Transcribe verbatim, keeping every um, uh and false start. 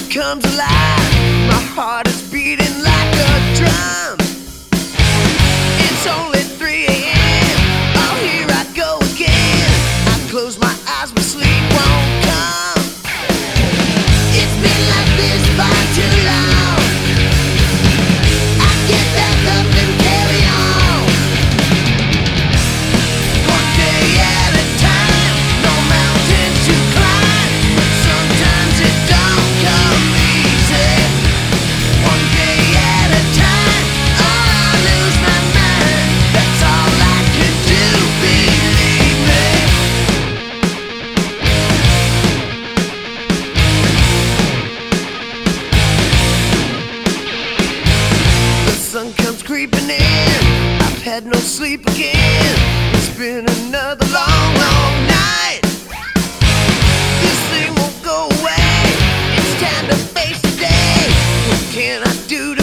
comes alive. My heart is beating like a drum. It's only three a m Oh, here I go again. I close my eyes, but sleep won't come. It's been like this for too long. I get back up and carry on. One day at a time, no mountains to climb. But sometimes it don't come easy. One day at a time, oh, I lose my mind. That's all I can do, believe me. The sun comes creeping in. I've had no sleep again. It's been another long, long night. This thing won't go away. It's time to face the day. What can I do to